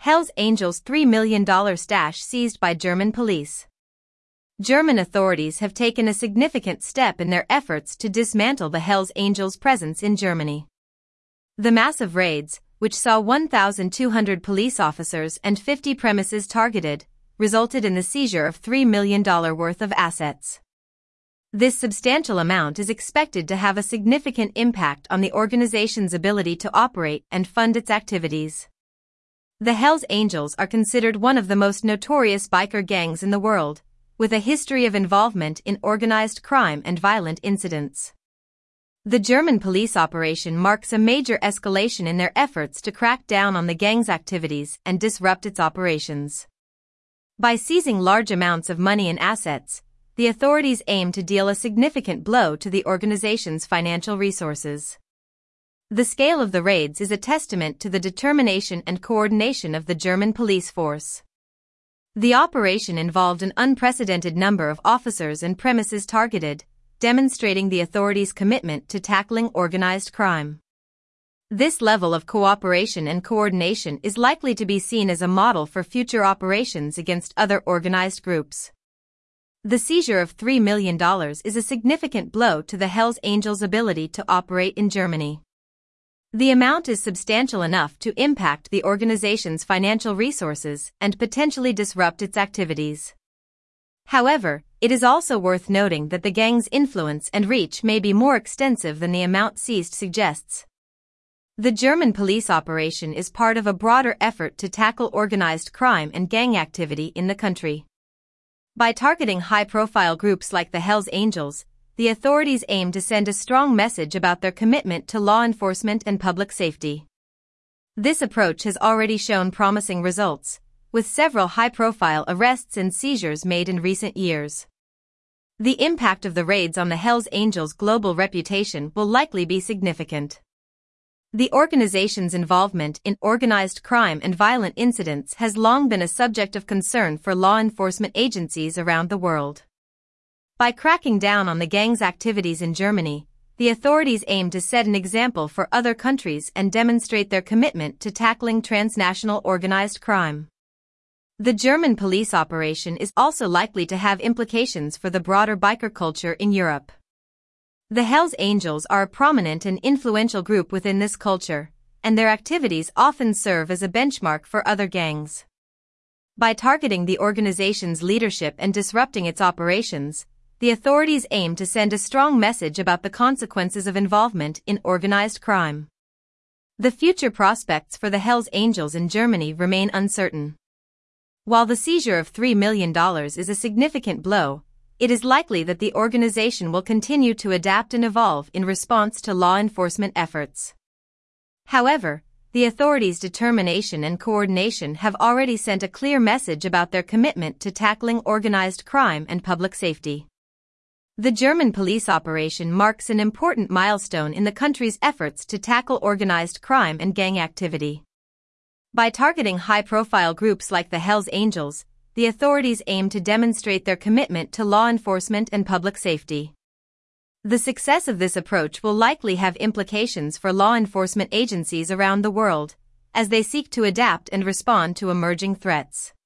Hells Angels' $3 million stash seized by German police. German authorities have taken a significant step in their efforts to dismantle the Hells Angels' presence in Germany. The massive raids, which saw 1,200 police officers and 50 premises targeted, resulted in the seizure of $3 million worth of assets. This substantial amount is expected to have a significant impact on the organization's ability to operate and fund its activities. The Hells Angels are considered one of the most notorious biker gangs in the world, with a history of involvement in organized crime and violent incidents. The German police operation marks a major escalation in their efforts to crack down on the gang's activities and disrupt its operations. By seizing large amounts of money and assets, the authorities aim to deal a significant blow to the organization's financial resources. The scale of the raids is a testament to the determination and coordination of the German police force. The operation involved an unprecedented number of officers and premises targeted, demonstrating the authorities' commitment to tackling organized crime. This level of cooperation and coordination is likely to be seen as a model for future operations against other organized groups. The seizure of $3 million is a significant blow to the Hells Angels' ability to operate in Germany. The amount is substantial enough to impact the organization's financial resources and potentially disrupt its activities. However, it is also worth noting that the gang's influence and reach may be more extensive than the amount seized suggests. The German police operation is part of a broader effort to tackle organized crime and gang activity in the country. By targeting high-profile groups like the Hells Angels, the authorities aim to send a strong message about their commitment to law enforcement and public safety. This approach has already shown promising results, with several high-profile arrests and seizures made in recent years. The impact of the raids on the Hells Angels' global reputation will likely be significant. The organization's involvement in organized crime and violent incidents has long been a subject of concern for law enforcement agencies around the world. By cracking down on the gang's activities in Germany, the authorities aim to set an example for other countries and demonstrate their commitment to tackling transnational organized crime. The German police operation is also likely to have implications for the broader biker culture in Europe. The Hells Angels are a prominent and influential group within this culture, and their activities often serve as a benchmark for other gangs. By targeting the organization's leadership and disrupting its operations, the authorities aim to send a strong message about the consequences of involvement in organized crime. The future prospects for the Hells Angels in Germany remain uncertain. While the seizure of $3 million is a significant blow, it is likely that the organization will continue to adapt and evolve in response to law enforcement efforts. However, the authorities' determination and coordination have already sent a clear message about their commitment to tackling organized crime and public safety. The German police operation marks an important milestone in the country's efforts to tackle organized crime and gang activity. By targeting high-profile groups like the Hells Angels, the authorities aim to demonstrate their commitment to law enforcement and public safety. The success of this approach will likely have implications for law enforcement agencies around the world, as they seek to adapt and respond to emerging threats.